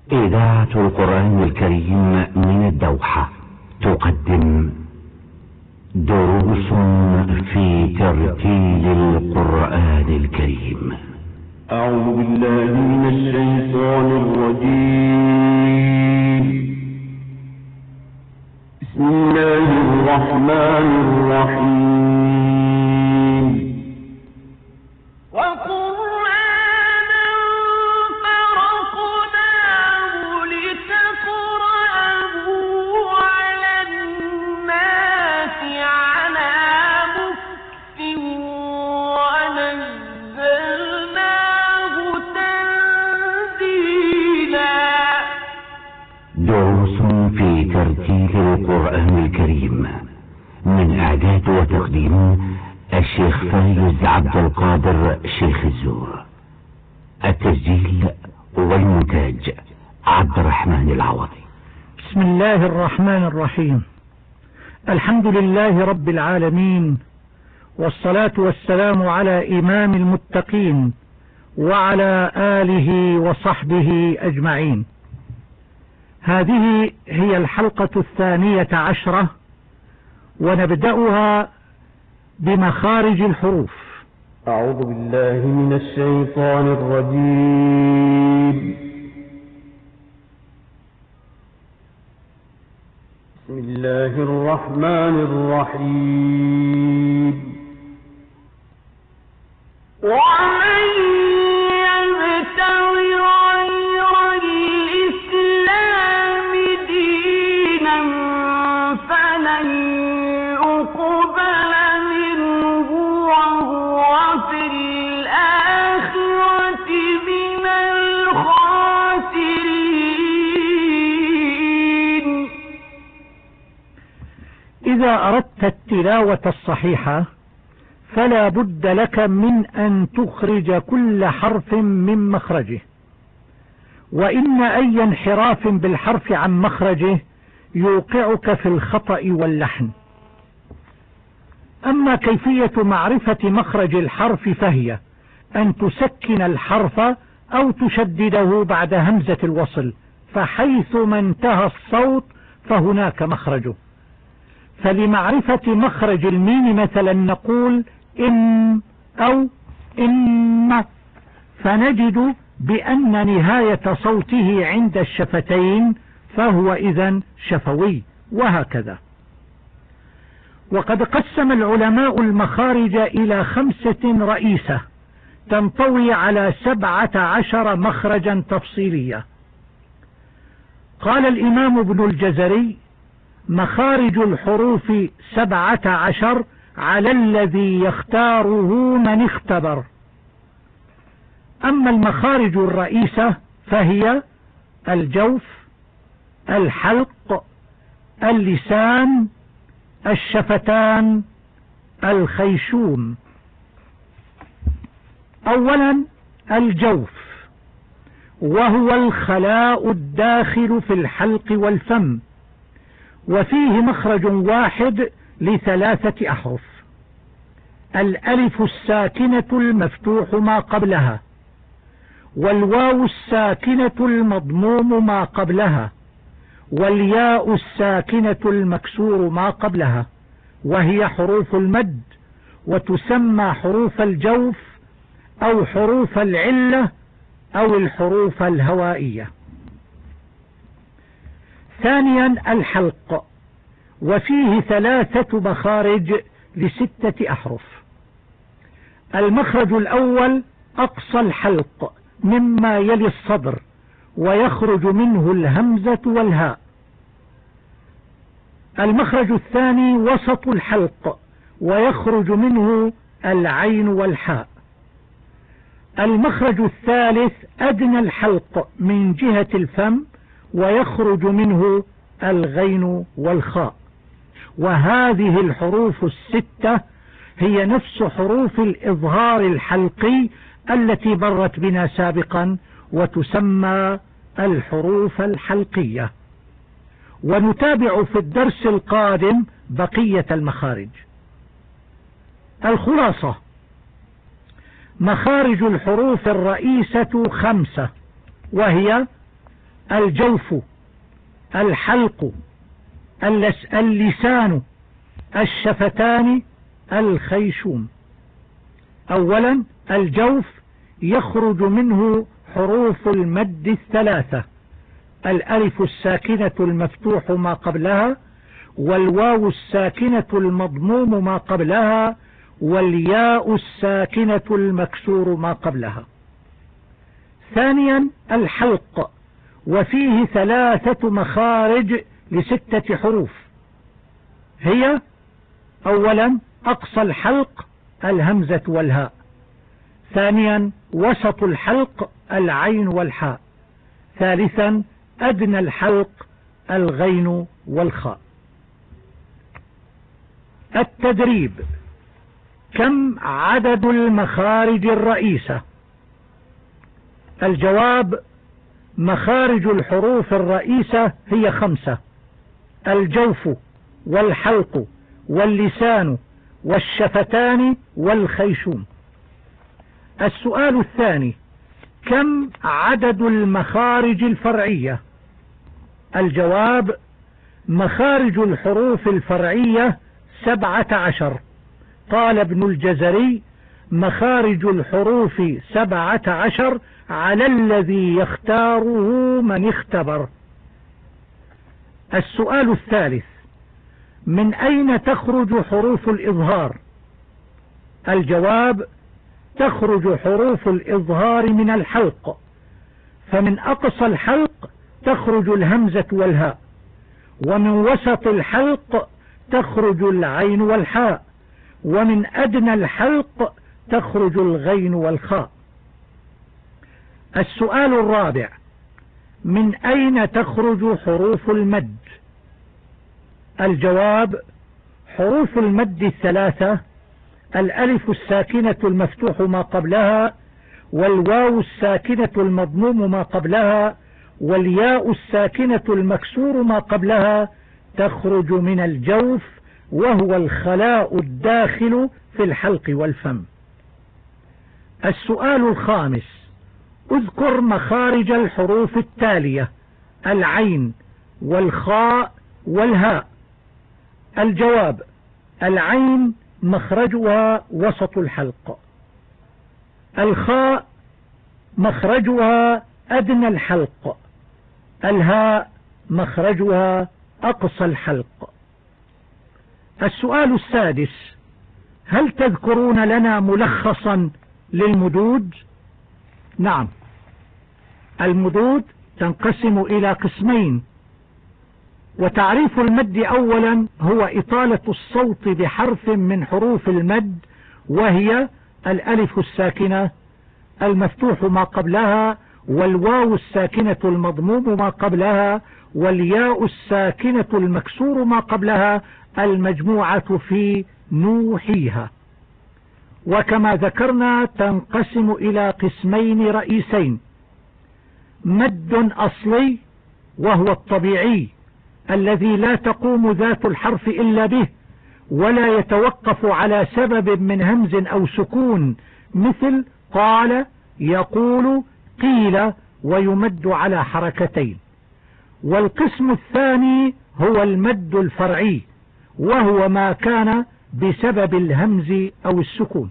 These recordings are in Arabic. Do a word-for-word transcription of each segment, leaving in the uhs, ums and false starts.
إذاعة القرآن الكريم من الدوحة تقدم دروس في ترتيل القرآن الكريم. أعوذ بالله من الشيطان الرجيم. بسم الله الرحمن الرحيم. وقرآنا فرقناه لتقرأه على الناس على مكث ونزلناه تنزيلا. دروس في ترتيل القرآن الكريم من إعداد وتقديم الشيخ فايز عبد القادر شيخ الزور. التسجيل والمونتاج عبد الرحمن العوضي. بسم الله الرحمن الرحيم. الحمد لله رب العالمين، والصلاة والسلام على إمام المتقين وعلى آله وصحبه أجمعين. هذه هي الحلقة الثانية عشرة، ونبدأها بمخارج الحروف. أعوذ بالله من الشيطان الرجيم. بسم الله الرحمن الرحيم. ومن يبتغ غير الإسلام دينا فلن يقبل منه وهو في الآخرة من الخاسرين. إذا أردت التلاوة الصحيحة فلا بد لك من أن تخرج كل حرف من مخرجه، وإن أي انحراف بالحرف عن مخرجه يوقعك في الخطأ واللحن. أما كيفية معرفة مخرج الحرف فهي أن تسكن الحرف أو تشدده بعد همزة الوصل، فحيث ما انتهى الصوت فهناك مخرجه. فلمعرفة مخرج الميم مثلا نقول إن أو إن، فنجد بأن نهاية صوته عند الشفتين فهو إذن شفوي، وهكذا. وقد قسم العلماء المخارج إلى خمسة رئيسة تنطوي على سبعة عشر مخرجا تفصيلية. قال الإمام ابن الجزري: مخارج الحروف سبعة عشر على الذي يختاره من اختبر. أما المخارج الرئيسة فهي الجوف، الحلق، اللسان، الشفتان، الخيشوم. أولا الجوف، وهو الخلاء الداخل في الحلق والفم، وفيه مخرج واحد لثلاثة أحرف: الألف الساكنة المفتوح ما قبلها، والواو الساكنة المضموم ما قبلها، والياء الساكنة المكسور ما قبلها، وهي حروف المد، وتسمى حروف الجوف أو حروف العلة أو الحروف الهوائية. ثانيا الحلق، وفيه ثلاثة مخارج لستة أحرف. المخرج الأول أقصى الحلق مما يلي الصدر، ويخرج منه الهمزة والهاء. المخرج الثاني وسط الحلق، ويخرج منه العين والحاء. المخرج الثالث أدنى الحلق من جهة الفم، ويخرج منه الغين والخاء. وهذه الحروف الستة هي نفس حروف الإظهار الحلقي التي مرت بنا سابقا، وتسمى الحروف الحلقية. ونتابع في الدرس القادم بقية المخارج. الخلاصة: مخارج الحروف الرئيسة خمسة، وهي الجوف، الحلق، اللسان، الشفتان، الخيشوم. أولا الجوف يخرج منه حروف المد الثلاثة: الألف الساكنة المفتوح ما قبلها، والواو الساكنة المضموم ما قبلها، والياء الساكنة المكسور ما قبلها. ثانيا الحلق، وفيه ثلاثة مخارج لستة حروف، هي: أولا أقصى الحلق الهمزة والهاء، ثانيا وسط الحلق العين والحاء، ثالثا أدنى الحلق الغين والخاء. التدريب: كم عدد المخارج الرئيسة؟ الجواب: مخارج الحروف الرئيسة هي خمسة: الجوف، والحلق، واللسان، والشفتان، والخيشوم. السؤال الثاني: كم عدد المخارج الفرعية؟ الجواب: مخارج الحروف الفرعية سبعة عشر. قال ابن الجزري: مخارج الحروف سبعة عشر على الذي يختاره من اختبر. السؤال الثالث: من أين تخرج حروف الإظهار؟ الجواب: تخرج حروف الإظهار من الحلق، فمن أقصى الحلق تخرج الهمزة والهاء، ومن وسط الحلق تخرج العين والحاء، ومن أدنى الحلق تخرج الغين والخاء. السؤال الرابع: من أين تخرج حروف المد؟ الجواب: حروف المد الثلاثة: الألف الساكنة المفتوح ما قبلها، والواو الساكنة المضموم ما قبلها، والياء الساكنة المكسور ما قبلها، تخرج من الجوف، وهو الخلاء الداخل في الحلق والفم. السؤال الخامس: اذكر مخارج الحروف التالية: العين، والخاء، والهاء. الجواب: العين مخرجها وسط الحلق، الخاء مخرجها أدنى الحلق، الهاء مخرجها أقصى الحلق. السؤال السادس: هل تذكرون لنا ملخصا للمدود؟ نعم، المدود تنقسم إلى قسمين. وتعريف المد أولا هو إطالة الصوت بحرف من حروف المد، وهي الألف الساكنة المفتوح ما قبلها، والواو الساكنة المضموم ما قبلها، والياء الساكنة المكسور ما قبلها، المجموعة في نوحيها. وكما ذكرنا تنقسم إلى قسمين رئيسين: مد أصلي وهو الطبيعي الذي لا تقوم ذات الحرف إلا به، ولا يتوقف على سبب من همز أو سكون، مثل قال، يقول، قيل، ويمد على حركتين. والقسم الثاني هو المد الفرعي، وهو ما كان بسبب الهمز أو السكون.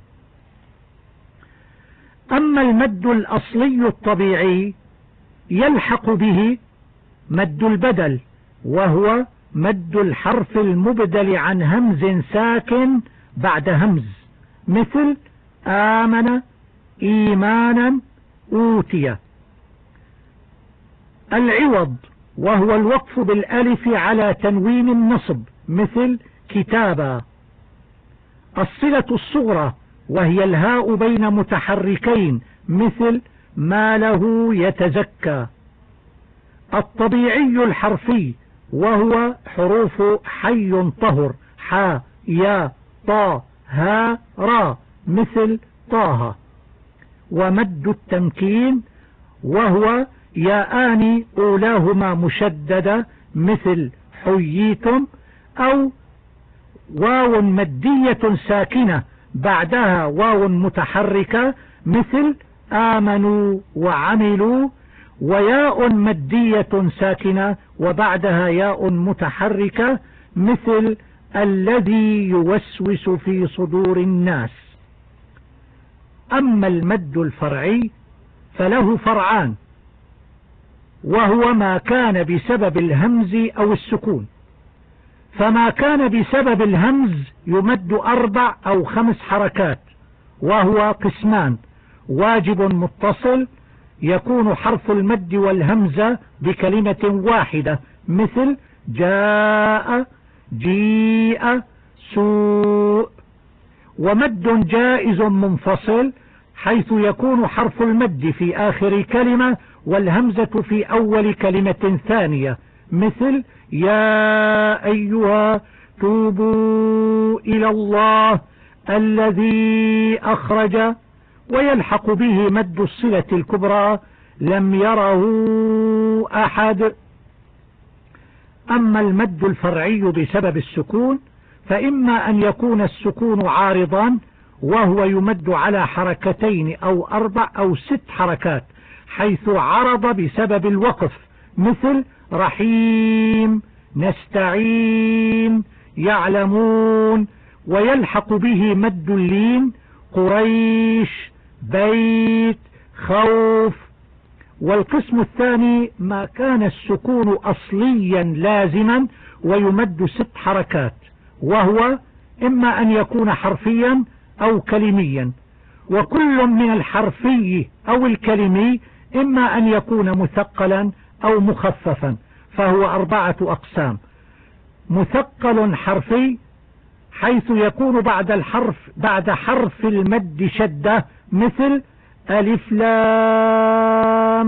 أما المد الأصلي الطبيعي يلحق به مد البدل، وهو مد الحرف المبدل عن همز ساكن بعد همز، مثل آمن، إيمانا، أوتي. العوض وهو الوقف بالألف على تنوين النصب، مثل كتابا. الصلة الصغرى وهي الهاء بين متحركين، مثل ما له يتزكى. الطبيعي الحرفي وهو حروف حي طهر، حا، يا، طا، ها، را، مثل طه. ومد التمكين وهو ياءان أولاهما مشددة، مثل حييتم، أو واو مدية ساكنة بعدها واو متحركة، مثل آمنوا وعملوا. وياء مدية ساكنة وبعدها ياء متحركة مثل الذي يوسوس في صدور الناس. أما المد الفرعي فله فرعان، وهو ما كان بسبب الهمز أو السكون. فما كان بسبب الهمز يمد أربع أو خمس حركات، وهو قسمان: واجب متصل يكون حرف المد والهمزة بكلمة واحدة مثل جاء، جيء، سوء. ومد جائز منفصل حيث يكون حرف المد في آخر كلمة والهمزة في أول كلمة ثانية مثل يا أيها توبوا إلى الله الذي أخرج، ويلحق به مد الصلة الكبرى لم يره أحد. أما المد الفرعي بسبب السكون فإما أن يكون السكون عارضا وهو يمد على حركتين أو أربع أو ست حركات حيث عرض بسبب الوقف مثل رحيم، نستعين، يعلمون. ويلحق به مد اللين قريش، بيت، خوف. والقسم الثاني ما كان السكون أصليا لازما ويمد ست حركات، وهو إما أن يكون حرفيا أو كلميا، وكل من الحرفي أو الكلمي إما أن يكون مثقلا أو مخففا، فهو أربعة أقسام: مثقل حرفي حيث يكون بعد الحرف بعد حرف المد شدة مثل ألف لام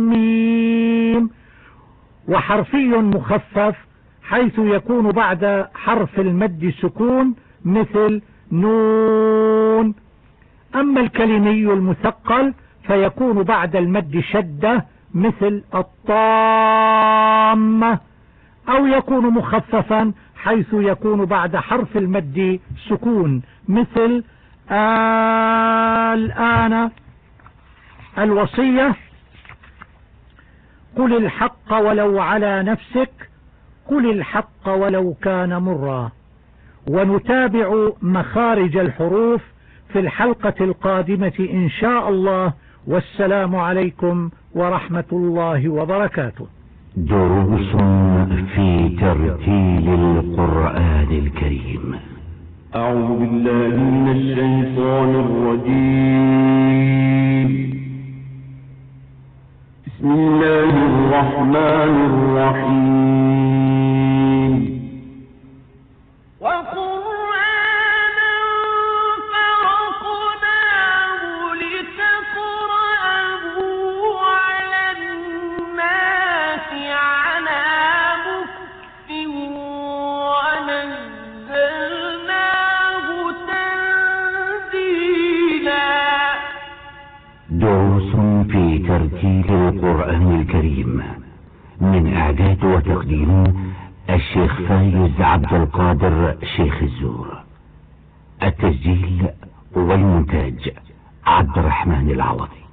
ميم. وحرفي مخفف حيث يكون بعد حرف المد سكون مثل نون. أما الكلمي المثقل فيكون بعد المد شدة مثل الطامة، أو يكون مخففا حيث يكون بعد حرف المد سكون مثل الآن. الوصية: قل الحق ولو على نفسك، قل الحق ولو كان مرا. ونتابع مخارج الحروف في الحلقة القادمة إن شاء الله، والسلام عليكم ورحمة الله وبركاته. دروس في ترتيل القرآن الكريم. أعوذ بالله من الشيطان الرجيم. بسم الله الرحمن الرحيم. وقرآنا فرقناه لتقرأه على الناس على مكث ونزلناه تنزيلا. دروس في ترتيل القرآن الكريم من إعداد وتقديم الشيخ فايز عبد القادر شيخ الزور. التسجيل والمونتاج عبد الرحمن العوضي.